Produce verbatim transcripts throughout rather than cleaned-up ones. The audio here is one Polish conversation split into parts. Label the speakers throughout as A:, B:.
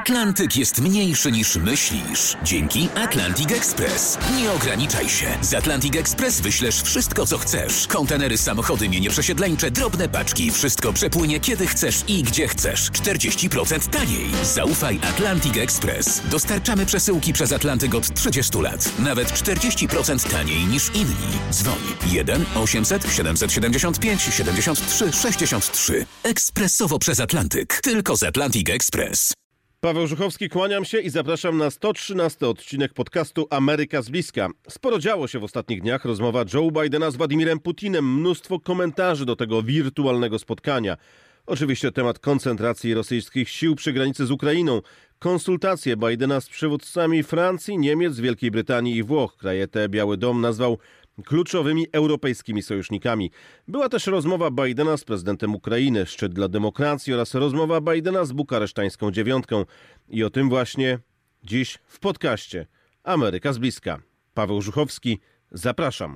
A: Atlantyk jest mniejszy niż myślisz. Dzięki Atlantic Express. Nie ograniczaj się. Z Atlantic Express wyślesz wszystko, co chcesz. Kontenery, samochody, mienie przesiedleńcze, drobne paczki. Wszystko przepłynie kiedy chcesz i gdzie chcesz. czterdzieści procent taniej. Zaufaj Atlantic Express. Dostarczamy przesyłki przez Atlantyk od trzydziestu lat. Nawet czterdzieści procent taniej niż inni. Dzwoń jeden osiemset siedemset siedemdziesiąt pięć siedemdziesiąt trzy sześćdziesiąt trzy. Ekspresowo przez Atlantyk. Tylko z Atlantic Express.
B: Paweł Żuchowski, kłaniam się i zapraszam na sto trzynasty odcinek podcastu Ameryka z bliska. Sporo działo się w ostatnich dniach. Rozmowa Joe Bidena z Władimirem Putinem. Mnóstwo komentarzy do tego wirtualnego spotkania. Oczywiście temat koncentracji rosyjskich sił przy granicy z Ukrainą. Konsultacje Bidena z przywódcami Francji, Niemiec, Wielkiej Brytanii i Włoch. Kraje te Biały Dom nazwał kluczowymi europejskimi sojusznikami. Była też rozmowa Bidena z prezydentem Ukrainy, szczyt dla demokracji oraz rozmowa Bidena z bukaresztańską dziewiątką. I o tym właśnie dziś w podcaście Ameryka z bliska. Paweł Żuchowski, zapraszam.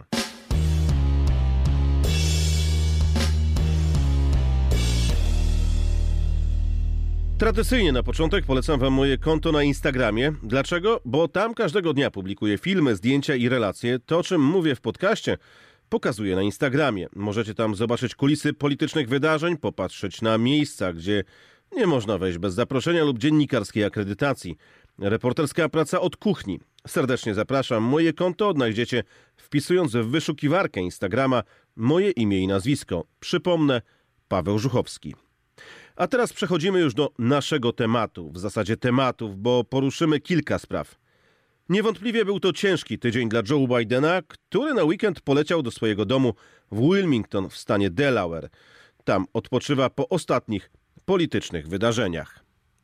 B: Tradycyjnie na początek polecam wam moje konto na Instagramie. Dlaczego? Bo tam każdego dnia publikuję filmy, zdjęcia i relacje. To, o czym mówię w podcaście, pokazuję na Instagramie. Możecie tam zobaczyć kulisy politycznych wydarzeń, popatrzeć na miejsca, gdzie nie można wejść bez zaproszenia lub dziennikarskiej akredytacji. Reporterska praca od kuchni. Serdecznie zapraszam. Moje konto odnajdziecie wpisując w wyszukiwarkę Instagrama moje imię i nazwisko. Przypomnę, Paweł Żuchowski. A teraz przechodzimy już do naszego tematu, w zasadzie tematów, bo poruszymy kilka spraw. Niewątpliwie był to ciężki tydzień dla Joe Bidena, który na weekend poleciał do swojego domu w Wilmington w stanie Delaware. Tam odpoczywa po ostatnich politycznych wydarzeniach.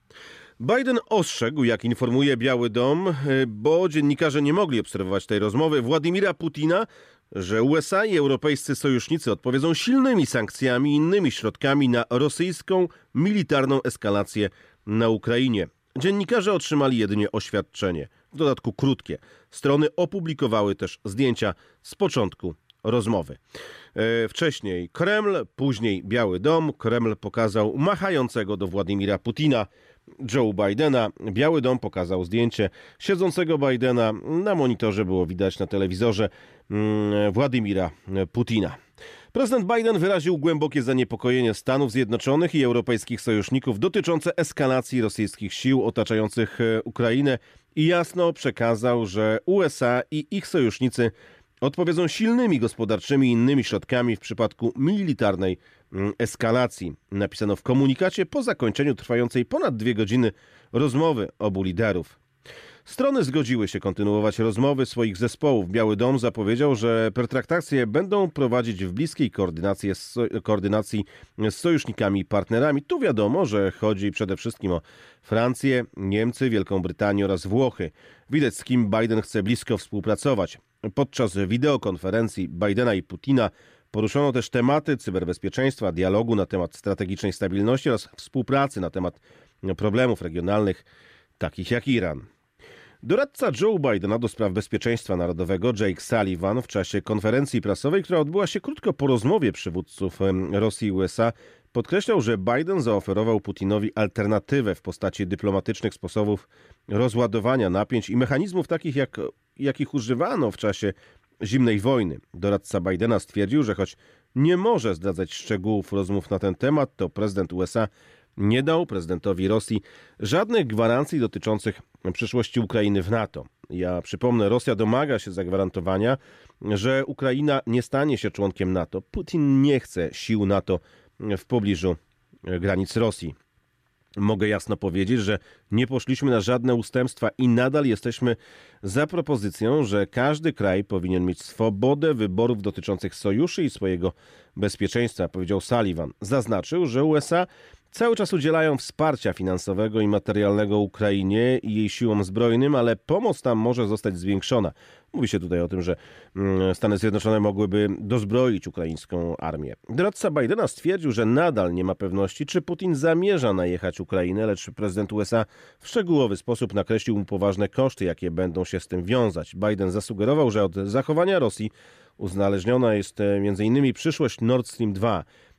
B: Biden ostrzegł, jak informuje Biały Dom, bo dziennikarze nie mogli obserwować tej rozmowy, Władimira Putina, że U S A i europejscy sojusznicy odpowiedzą silnymi sankcjami i innymi środkami na rosyjską militarną eskalację na Ukrainie. Dziennikarze otrzymali jedynie oświadczenie, w dodatku krótkie. Strony opublikowały też zdjęcia z początku rozmowy. E, wcześniej Kreml, później Biały Dom. Kreml pokazał machającego do Władimira Putina Joe Bidena. Biały Dom pokazał zdjęcie siedzącego Bidena. Na monitorze było widać na telewizorze mm, Władimira Putina. Prezydent Biden wyraził głębokie zaniepokojenie Stanów Zjednoczonych i europejskich sojuszników dotyczące eskalacji rosyjskich sił otaczających Ukrainę i jasno przekazał, że U S A i ich sojusznicy odpowiedzą silnymi gospodarczymi i innymi środkami w przypadku militarnej eskalacji. Napisano w komunikacie po zakończeniu trwającej ponad dwie godziny rozmowy obu liderów. Strony zgodziły się kontynuować rozmowy swoich zespołów. Biały Dom zapowiedział, że pertraktacje będą prowadzić w bliskiej koordynacji z, koordynacji z sojusznikami i partnerami. Tu wiadomo, że chodzi przede wszystkim o Francję, Niemcy, Wielką Brytanię oraz Włochy. Widać, z kim Biden chce blisko współpracować. Podczas wideokonferencji Bidena i Putina poruszono też tematy cyberbezpieczeństwa, dialogu na temat strategicznej stabilności oraz współpracy na temat problemów regionalnych, takich jak Iran. Doradca Joe Bidena do spraw bezpieczeństwa narodowego Jake Sullivan w czasie konferencji prasowej, która odbyła się krótko po rozmowie przywódców Rosji i U S A, podkreślał, że Biden zaoferował Putinowi alternatywę w postaci dyplomatycznych sposobów rozładowania napięć i mechanizmów takich, jak, jakich używano w czasie zimnej wojny. Doradca Bidena stwierdził, że choć nie może zdradzać szczegółów rozmów na ten temat, to prezydent U S A nie dał prezydentowi Rosji żadnych gwarancji dotyczących przyszłości Ukrainy w NATO. Ja przypomnę, Rosja domaga się zagwarantowania, że Ukraina nie stanie się członkiem NATO. Putin nie chce sił NATO w pobliżu granic Rosji. Mogę jasno powiedzieć, że nie poszliśmy na żadne ustępstwa i nadal jesteśmy za propozycją, że każdy kraj powinien mieć swobodę wyborów dotyczących sojuszy i swojego bezpieczeństwa, powiedział Sullivan. Zaznaczył, że U S A cały czas udzielają wsparcia finansowego i materialnego Ukrainie i jej siłom zbrojnym, ale pomoc tam może zostać zwiększona. Mówi się tutaj o tym, że Stany Zjednoczone mogłyby dozbroić ukraińską armię. Doradca Bidena stwierdził, że nadal nie ma pewności, czy Putin zamierza najechać Ukrainę, lecz prezydent U S A w szczegółowy sposób nakreślił mu poważne koszty, jakie będą się z tym wiązać. Biden zasugerował, że od zachowania Rosji uzależniona jest między innymi przyszłość Nord Stream dwa.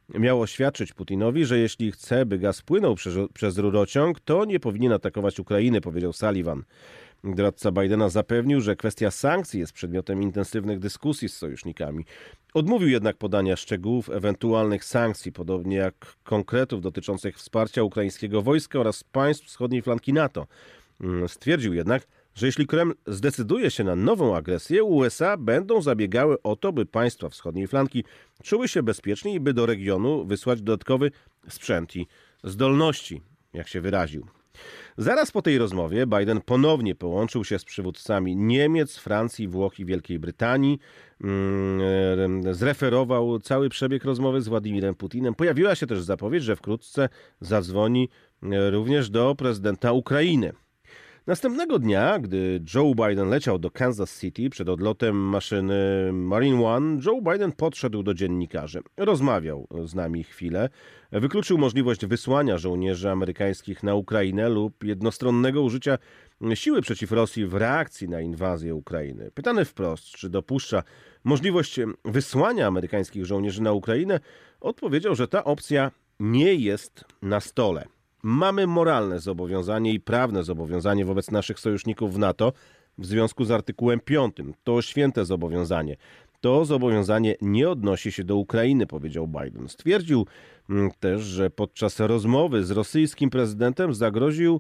B: miał oświadczyć Putinowi, że jeśli chce, by gaz płynął przez, przez rurociąg, to nie powinien atakować Ukrainy, powiedział Sullivan. Doradca Bidena zapewnił, że kwestia sankcji jest przedmiotem intensywnych dyskusji z sojusznikami. Odmówił jednak podania szczegółów ewentualnych sankcji, podobnie jak konkretów dotyczących wsparcia ukraińskiego wojska oraz państw wschodniej flanki NATO. Stwierdził jednak, że jeśli Kreml zdecyduje się na nową agresję, U S A będą zabiegały o to, by państwa wschodniej flanki czuły się bezpiecznie i by do regionu wysłać dodatkowy sprzęt i zdolności, jak się wyraził. Zaraz po tej rozmowie Biden ponownie połączył się z przywódcami Niemiec, Francji, Włoch i Wielkiej Brytanii. Zreferował cały przebieg rozmowy z Władimirem Putinem. Pojawiła się też zapowiedź, że wkrótce zadzwoni również do prezydenta Ukrainy. Następnego dnia, gdy Joe Biden leciał do Kansas City przed odlotem maszyny Marine One, Joe Biden podszedł do dziennikarzy. Rozmawiał z nami chwilę. Wykluczył możliwość wysłania żołnierzy amerykańskich na Ukrainę lub jednostronnego użycia siły przeciw Rosji w reakcji na inwazję Ukrainy. Pytany wprost, czy dopuszcza możliwość wysłania amerykańskich żołnierzy na Ukrainę, odpowiedział, że ta opcja nie jest na stole. Mamy moralne zobowiązanie i prawne zobowiązanie wobec naszych sojuszników w NATO w związku z artykułem piątym. To święte zobowiązanie. To zobowiązanie nie odnosi się do Ukrainy, powiedział Biden. Stwierdził też, że podczas rozmowy z rosyjskim prezydentem zagroził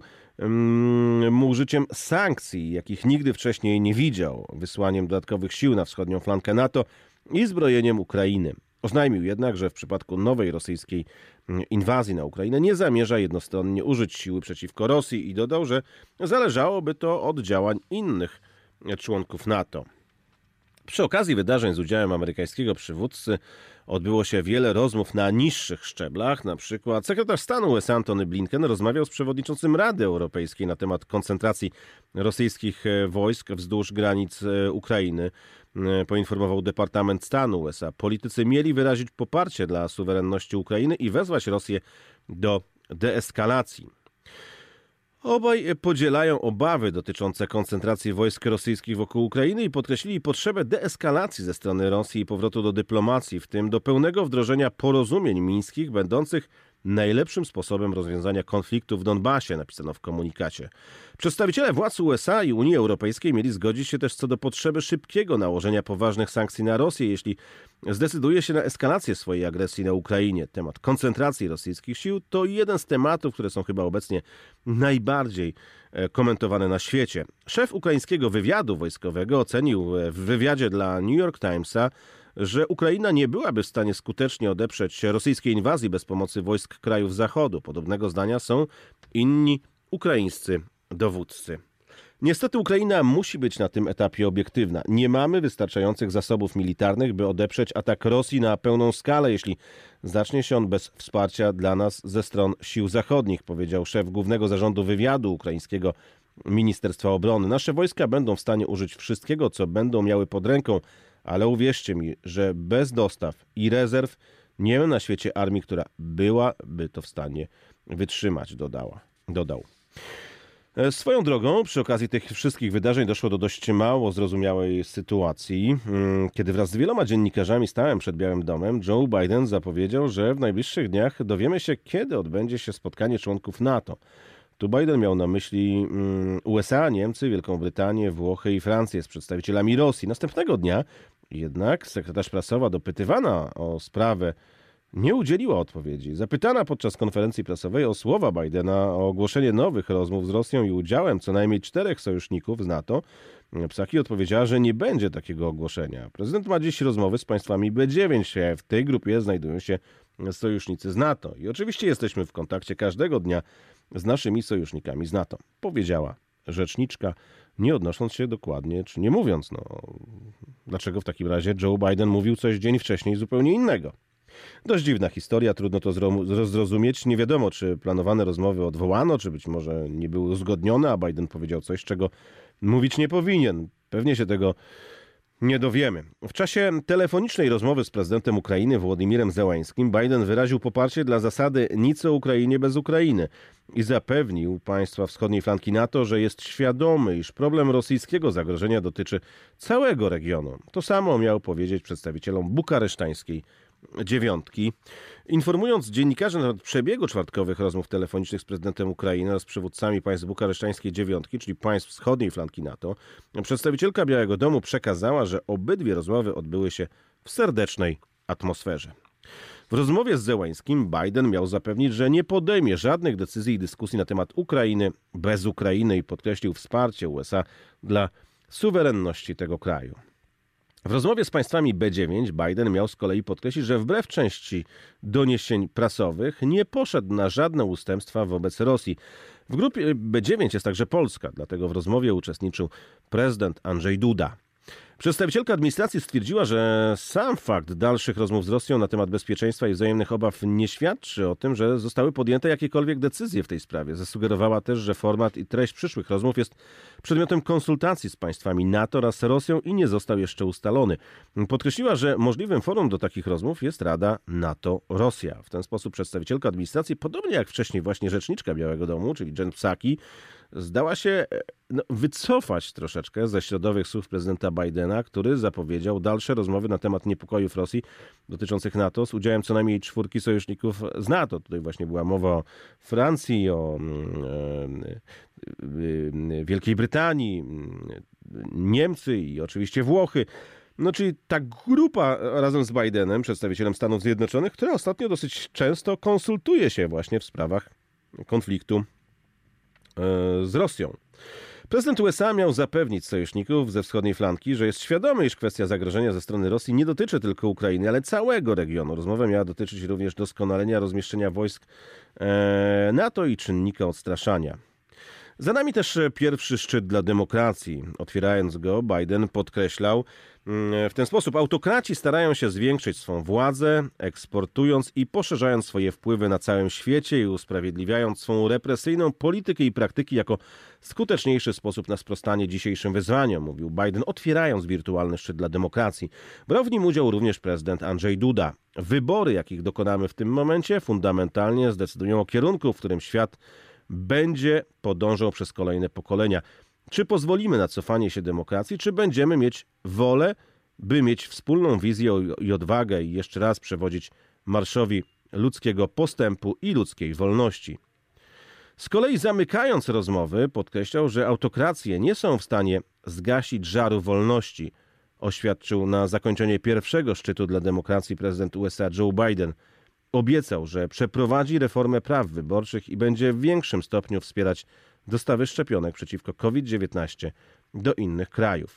B: mu użyciem sankcji, jakich nigdy wcześniej nie widział, wysłaniem dodatkowych sił na wschodnią flankę NATO i zbrojeniem Ukrainy. Oznajmił jednak, że w przypadku nowej rosyjskiej inwazji na Ukrainę nie zamierza jednostronnie użyć siły przeciwko Rosji i dodał, że zależałoby to od działań innych członków NATO. Przy okazji wydarzeń z udziałem amerykańskiego przywódcy odbyło się wiele rozmów na niższych szczeblach. Na przykład sekretarz stanu U S A Antony Blinken rozmawiał z przewodniczącym Rady Europejskiej na temat koncentracji rosyjskich wojsk wzdłuż granic Ukrainy. Poinformował Departament Stanu U S A. Politycy mieli wyrazić poparcie dla suwerenności Ukrainy i wezwać Rosję do deeskalacji. Obaj podzielają obawy dotyczące koncentracji wojsk rosyjskich wokół Ukrainy i podkreślili potrzebę deeskalacji ze strony Rosji i powrotu do dyplomacji, w tym do pełnego wdrożenia porozumień mińskich, będących najlepszym sposobem rozwiązania konfliktu w Donbasie, napisano w komunikacie. Przedstawiciele władz U S A i Unii Europejskiej mieli zgodzić się też co do potrzeby szybkiego nałożenia poważnych sankcji na Rosję, jeśli zdecyduje się na eskalację swojej agresji na Ukrainie. Temat koncentracji rosyjskich sił to jeden z tematów, które są chyba obecnie najbardziej komentowane na świecie. Szef ukraińskiego wywiadu wojskowego ocenił w wywiadzie dla New York Timesa, że Ukraina nie byłaby w stanie skutecznie odeprzeć rosyjskiej inwazji bez pomocy wojsk krajów Zachodu. Podobnego zdania są inni ukraińscy dowódcy. Niestety Ukraina musi być na tym etapie obiektywna. Nie mamy wystarczających zasobów militarnych, by odeprzeć atak Rosji na pełną skalę, jeśli zacznie się on bez wsparcia dla nas ze stron sił zachodnich, powiedział szef Głównego Zarządu Wywiadu ukraińskiego Ministerstwa Obrony. Nasze wojska będą w stanie użyć wszystkiego, co będą miały pod ręką, ale uwierzcie mi, że bez dostaw i rezerw nie ma na świecie armii, która byłaby to w stanie wytrzymać, dodała, dodał. Swoją drogą, przy okazji tych wszystkich wydarzeń doszło do dość mało zrozumiałej sytuacji. Kiedy wraz z wieloma dziennikarzami stałem przed Białym Domem, Joe Biden zapowiedział, że w najbliższych dniach dowiemy się, kiedy odbędzie się spotkanie członków NATO. Tu Biden miał na myśli U S A, Niemcy, Wielką Brytanię, Włochy i Francję z przedstawicielami Rosji. Następnego dnia jednak sekretarz prasowa, dopytywana o sprawę, nie udzieliła odpowiedzi. Zapytana podczas konferencji prasowej o słowa Bidena o ogłoszenie nowych rozmów z Rosją i udziałem co najmniej czterech sojuszników z NATO, Psaki odpowiedziała, że nie będzie takiego ogłoszenia. Prezydent ma dziś rozmowy z państwami B dziewięć. W tej grupie znajdują się sojusznicy z NATO. I oczywiście jesteśmy w kontakcie każdego dnia z naszymi sojusznikami z NATO, powiedziała rzeczniczka, nie odnosząc się dokładnie, czy nie mówiąc, no dlaczego w takim razie Joe Biden mówił coś dzień wcześniej zupełnie innego. Dość dziwna historia, trudno to zrozumieć. Nie wiadomo, czy planowane rozmowy odwołano, czy być może nie były uzgodnione, a Biden powiedział coś, czego mówić nie powinien. Pewnie się tego nie dowiemy. W czasie telefonicznej rozmowy z prezydentem Ukrainy Wołodymirem Zełańskim Biden wyraził poparcie dla zasady nic o Ukrainie bez Ukrainy i zapewnił państwa wschodniej flanki NATO, że jest świadomy, iż problem rosyjskiego zagrożenia dotyczy całego regionu. To samo miał powiedzieć przedstawicielom bukaresztańskiej dziewiątki. Informując dziennikarzy na temat przebiegu czwartkowych rozmów telefonicznych z prezydentem Ukrainy oraz przywódcami państw bukaresztańskiej dziewiątki, czyli państw wschodniej flanki NATO, przedstawicielka Białego Domu przekazała, że obydwie rozmowy odbyły się w serdecznej atmosferze. W rozmowie z Zełańskim Biden miał zapewnić, że nie podejmie żadnych decyzji i dyskusji na temat Ukrainy bez Ukrainy i podkreślił wsparcie U S A dla suwerenności tego kraju. W rozmowie z państwami B dziewięć Biden miał z kolei podkreślić, że wbrew części doniesień prasowych nie poszedł na żadne ustępstwa wobec Rosji. W grupie B dziewięć jest także Polska, dlatego w rozmowie uczestniczył prezydent Andrzej Duda. Przedstawicielka administracji stwierdziła, że sam fakt dalszych rozmów z Rosją na temat bezpieczeństwa i wzajemnych obaw nie świadczy o tym, że zostały podjęte jakiekolwiek decyzje w tej sprawie. Zasugerowała też, że format i treść przyszłych rozmów jest przedmiotem konsultacji z państwami NATO oraz Rosją i nie został jeszcze ustalony. Podkreśliła, że możliwym forum do takich rozmów jest Rada NATO-Rosja. W ten sposób przedstawicielka administracji, podobnie jak wcześniej właśnie rzeczniczka Białego Domu, czyli Jen Psaki, zdała się no, wycofać troszeczkę ze środowych słów prezydenta Bidena, który zapowiedział dalsze rozmowy na temat niepokojów Rosji dotyczących NATO z udziałem co najmniej czwórki sojuszników z NATO. Tutaj właśnie była mowa o Francji, o e, e, Wielkiej Brytanii, Niemcy i oczywiście Włochy. No, czyli ta grupa razem z Bidenem, przedstawicielem Stanów Zjednoczonych, która ostatnio dosyć często konsultuje się właśnie w sprawach konfliktu z Rosją. Prezydent U S A miał zapewnić sojuszników ze wschodniej flanki, że jest świadomy, iż kwestia zagrożenia ze strony Rosji nie dotyczy tylko Ukrainy, ale całego regionu. Rozmowa miała dotyczyć również doskonalenia rozmieszczenia wojsk NATO i czynnika odstraszania. Za nami też pierwszy szczyt dla demokracji. Otwierając go, Biden podkreślał w ten sposób: autokraci starają się zwiększyć swą władzę, eksportując i poszerzając swoje wpływy na całym świecie i usprawiedliwiając swą represyjną politykę i praktyki jako skuteczniejszy sposób na sprostanie dzisiejszym wyzwaniom, mówił Biden, otwierając wirtualny szczyt dla demokracji. Brał w nim udział również prezydent Andrzej Duda. Wybory, jakich dokonamy w tym momencie, fundamentalnie zdecydują o kierunku, w którym świat będzie podążał przez kolejne pokolenia. Czy pozwolimy na cofanie się demokracji, czy będziemy mieć wolę, by mieć wspólną wizję i odwagę i jeszcze raz przewodzić marszowi ludzkiego postępu i ludzkiej wolności. Z kolei zamykając rozmowy podkreślał, że autokracje nie są w stanie zgasić żaru wolności, oświadczył na zakończenie pierwszego szczytu dla demokracji prezydent U S A Joe Biden. Obiecał, że przeprowadzi reformę praw wyborczych i będzie w większym stopniu wspierać dostawy szczepionek przeciwko COVID dziewiętnaście do innych krajów.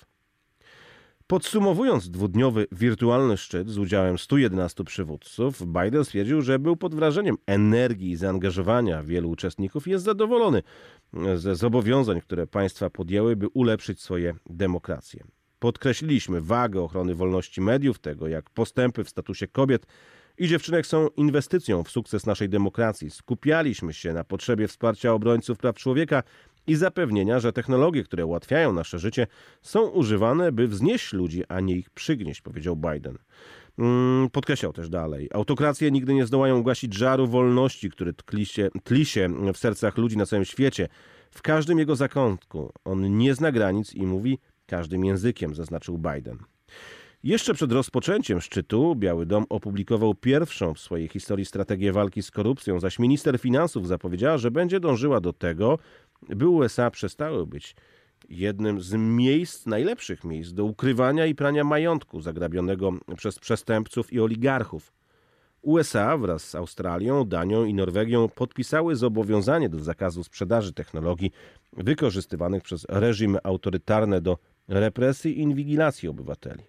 B: Podsumowując dwudniowy wirtualny szczyt z udziałem stu jedenastu przywódców, Biden stwierdził, że był pod wrażeniem energii i zaangażowania wielu uczestników i jest zadowolony ze zobowiązań, które państwa podjęły, by ulepszyć swoje demokracje. Podkreśliliśmy wagę ochrony wolności mediów, tego jak postępy w statusie kobiet i dziewczynek są inwestycją w sukces naszej demokracji. Skupialiśmy się na potrzebie wsparcia obrońców praw człowieka i zapewnienia, że technologie, które ułatwiają nasze życie, są używane, by wznieść ludzi, a nie ich przygnieść, powiedział Biden. Podkreślał też dalej: autokracje nigdy nie zdołają ugasić żaru wolności, który tli się, tli się w sercach ludzi na całym świecie. W każdym jego zakątku on nie zna granic i mówi każdym językiem, zaznaczył Biden. Jeszcze przed rozpoczęciem szczytu Biały Dom opublikował pierwszą w swojej historii strategię walki z korupcją, zaś minister finansów zapowiedziała, że będzie dążyła do tego, by U S A przestały być jednym z miejsc, najlepszych miejsc do ukrywania i prania majątku zagrabionego przez przestępców i oligarchów. U S A wraz z Australią, Danią i Norwegią podpisały zobowiązanie do zakazu sprzedaży technologii wykorzystywanych przez reżimy autorytarne do represji i inwigilacji obywateli.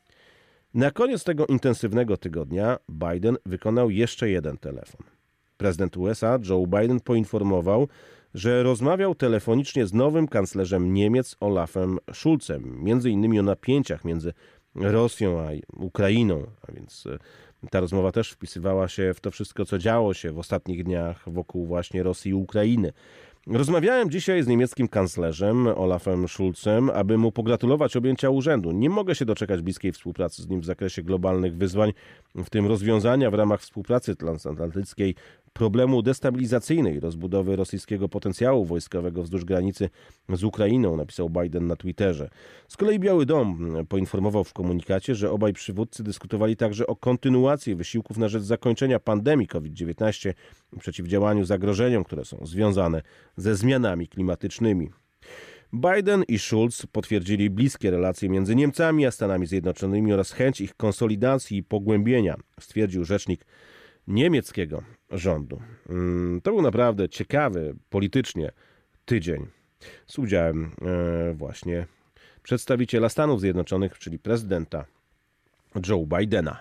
B: Na koniec tego intensywnego tygodnia Biden wykonał jeszcze jeden telefon. Prezydent U S A Joe Biden poinformował, że rozmawiał telefonicznie z nowym kanclerzem Niemiec Olafem Scholzem, między innymi o napięciach między Rosją a Ukrainą, a więc ta rozmowa też wpisywała się w to wszystko, co działo się w ostatnich dniach wokół właśnie Rosji i Ukrainy. Rozmawiałem dzisiaj z niemieckim kanclerzem Olafem Scholzem, aby mu pogratulować objęcia urzędu. Nie mogę się doczekać bliskiej współpracy z nim w zakresie globalnych wyzwań, w tym rozwiązania w ramach współpracy transatlantyckiej problemu destabilizacyjnej rozbudowy rosyjskiego potencjału wojskowego wzdłuż granicy z Ukrainą, napisał Biden na Twitterze. Z kolei Biały Dom poinformował w komunikacie, że obaj przywódcy dyskutowali także o kontynuacji wysiłków na rzecz zakończenia pandemii COVID dziewiętnaście i przeciwdziałaniu zagrożeniom, które są związane ze zmianami klimatycznymi. Biden i Schulz potwierdzili bliskie relacje między Niemcami a Stanami Zjednoczonymi oraz chęć ich konsolidacji i pogłębienia, stwierdził rzecznik niemieckiego rządu. To był naprawdę ciekawy politycznie tydzień z udziałem właśnie przedstawiciela Stanów Zjednoczonych, czyli prezydenta Joe Bidena.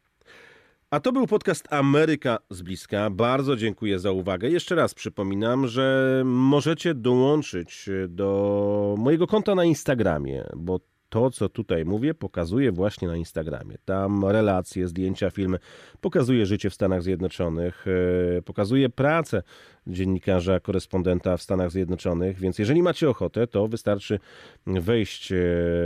B: A to był podcast Ameryka z bliska. Bardzo dziękuję za uwagę. Jeszcze raz przypominam, że możecie dołączyć do mojego konta na Instagramie, bo to, co tutaj mówię, pokazuję właśnie na Instagramie. Tam relacje, zdjęcia, filmy, pokazuję życie w Stanach Zjednoczonych, pokazuję pracę dziennikarza, korespondenta w Stanach Zjednoczonych, więc jeżeli macie ochotę, to wystarczy wejść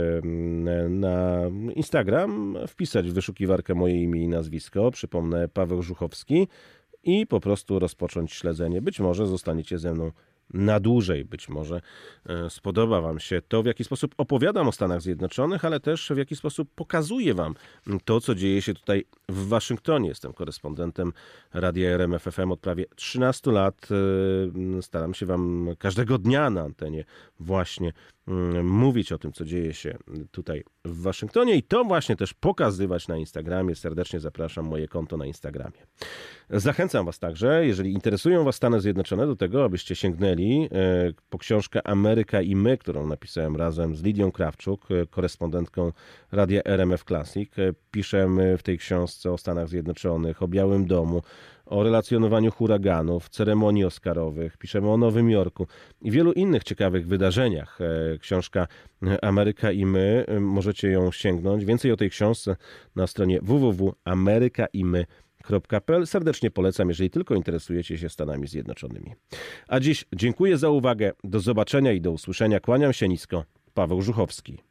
B: na Instagram, wpisać w wyszukiwarkę moje imię i nazwisko, przypomnę Paweł Żuchowski, i po prostu rozpocząć śledzenie. Być może zostaniecie ze mną na dłużej, być może spodoba wam się to, w jaki sposób opowiadam o Stanach Zjednoczonych, ale też w jaki sposób pokazuję wam to, co dzieje się tutaj w Waszyngtonie. Jestem korespondentem Radia R M F F M od prawie trzynastu lat. Staram się wam każdego dnia na antenie właśnie mówić o tym, co dzieje się tutaj w Waszyngtonie i to właśnie też pokazywać na Instagramie. Serdecznie zapraszam, moje konto na Instagramie. Zachęcam was także, jeżeli interesują was Stany Zjednoczone, do tego, abyście sięgnęli po książkę Ameryka i my, którą napisałem razem z Lidią Krawczuk, korespondentką Radia R M F Classic. Piszemy w tej książce o Stanach Zjednoczonych, o Białym Domu, o relacjonowaniu huraganów, ceremonii oscarowych, piszemy o Nowym Jorku i wielu innych ciekawych wydarzeniach. Książka Ameryka i my, możecie ją sięgnąć. Więcej o tej książce na stronie w w w kropka ameryka i my kropka p l. Serdecznie polecam, jeżeli tylko interesujecie się Stanami Zjednoczonymi. A dziś dziękuję za uwagę, do zobaczenia i do usłyszenia. Kłaniam się nisko, Paweł Żuchowski.